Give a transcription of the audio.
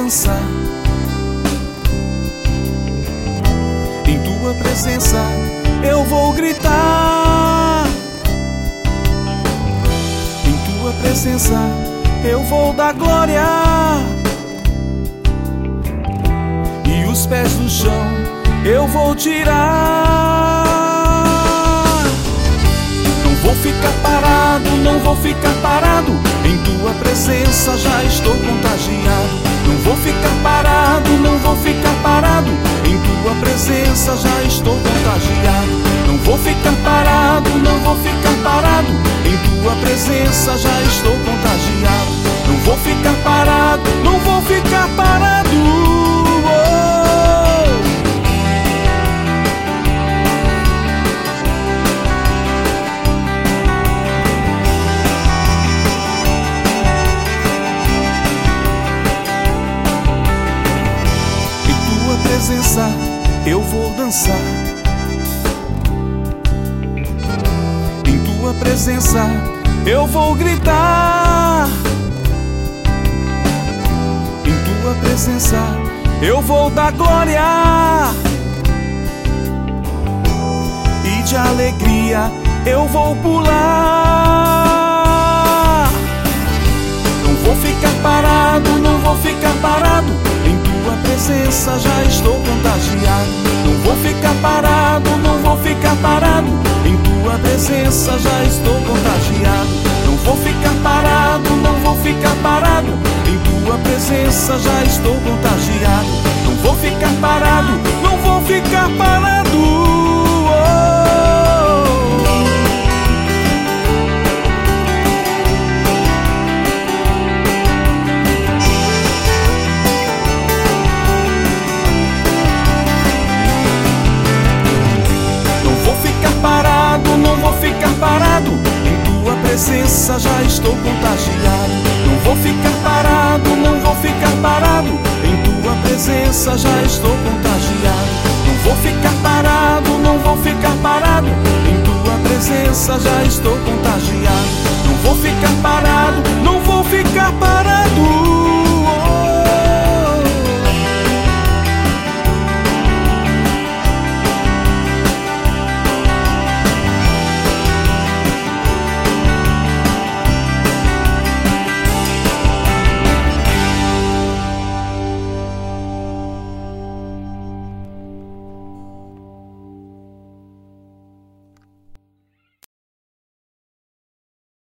dançar. Em tua presença eu vou gritar. Em tua presença eu vou dar glória. E os pés do chão eu vou tirar. Não vou ficar parado, não vou ficar parado. Em tua presença já estou contagiado. Não vou ficar parado, não vou ficar parado. Em tua presença já estou contagiado. Não vou ficar parado, não vou ficar parado. Em tua presença já estou contagiado. Não vou ficar parado, não vou ficar parado. Presença eu vou dançar. Em tua presença eu vou gritar. Em tua presença eu vou dar glória. E de alegria eu vou pular. Não vou ficar parado, não vou ficar parado. Em tua presença já estou contagiado. Não vou ficar parado, não vou ficar parado. Em tua presença já estou contagiado. Não vou ficar parado, não vou ficar parado. Em tua presença já estou contagiado. Não vou ficar parado, não vou ficar parado. Não vou ficar parado, em tua presença já estou contagiado. Não vou ficar parado, não vou ficar parado. Em tua presença já estou contagiado. Não vou ficar parado, não vou ficar parado. Em tua presença já estou contagiado. Não vou ficar parado, não vou ficar parado.